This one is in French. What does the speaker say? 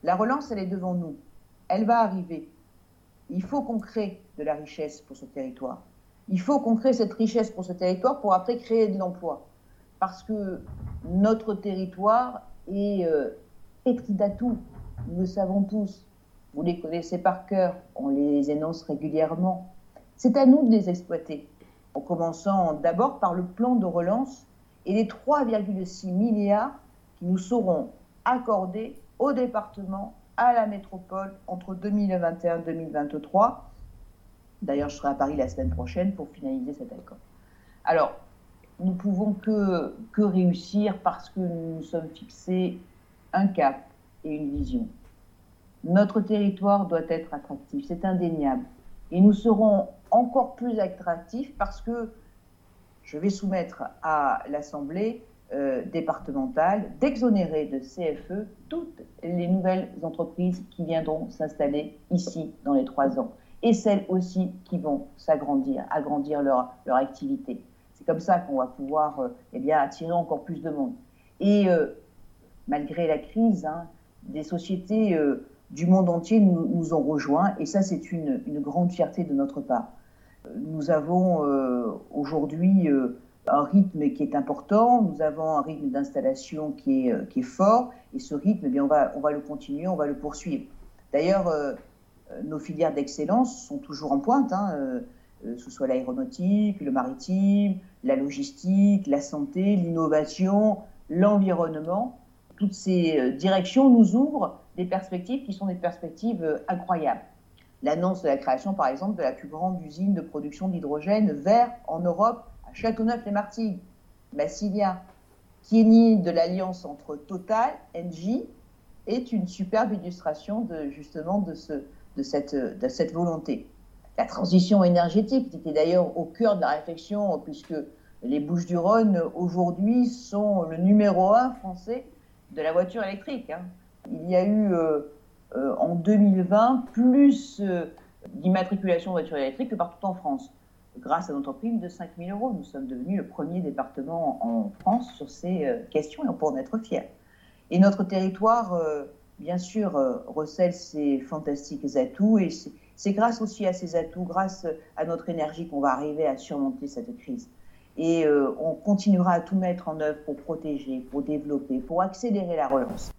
La relance, elle est devant nous. Elle va arriver. Il faut qu'on crée de la richesse pour ce territoire. Il faut qu'on crée cette richesse pour ce territoire pour après créer de l'emploi. Parce que notre territoire est pétri d'atouts. Nous le savons tous. Vous les connaissez par cœur. On les énonce régulièrement. C'est à nous de les exploiter. En commençant d'abord par le plan de relance et les 3,6 milliards qui nous seront accordés au département, à la métropole entre 2021 et 2023. D'ailleurs, je serai à Paris la semaine prochaine pour finaliser cet accord. Alors, nous ne pouvons que réussir parce que nous nous sommes fixés un cap et une vision. Notre territoire doit être attractif, c'est indéniable. Et nous serons encore plus attractifs parce que je vais soumettre à l'Assemblée départementale d'exonérer de CFE toutes les nouvelles entreprises qui viendront s'installer ici dans les 3 ans et celles aussi qui vont agrandir leur activité. C'est comme ça qu'on va pouvoir attirer encore plus de monde. Et malgré la crise, des sociétés du monde entier nous ont rejoints et ça c'est une grande fierté de notre part. Nous avons aujourd'hui un rythme qui est important, nous avons un rythme d'installation qui est fort, et ce rythme, on va le continuer, on va le poursuivre. D'ailleurs, nos filières d'excellence sont toujours en pointe, que ce soit l'aéronautique, le maritime, la logistique, la santé, l'innovation, l'environnement. Toutes ces directions nous ouvrent des perspectives qui sont des perspectives incroyables. L'annonce de la création, par exemple, de la plus grande usine de production d'hydrogène vert en Europe, à Châteauneuf-les-Martigues, Massilia, qui est née de l'alliance entre Total, Engie, est une superbe illustration de cette volonté. La transition énergétique, qui est d'ailleurs au cœur de la réflexion, puisque les Bouches-du-Rhône, aujourd'hui, sont le numéro 1 français de la voiture électrique. Il y a eu en 2020 plus d'immatriculation de voitures électriques que partout en France. Grâce à notre prime de 5 000 €, nous sommes devenus le premier département en France sur ces questions et on peut en être fiers. Et notre territoire, bien sûr, recèle ses fantastiques atouts et c'est grâce aussi à ces atouts, grâce à notre énergie qu'on va arriver à surmonter cette crise. Et on continuera à tout mettre en œuvre pour protéger, pour développer, pour accélérer la relance.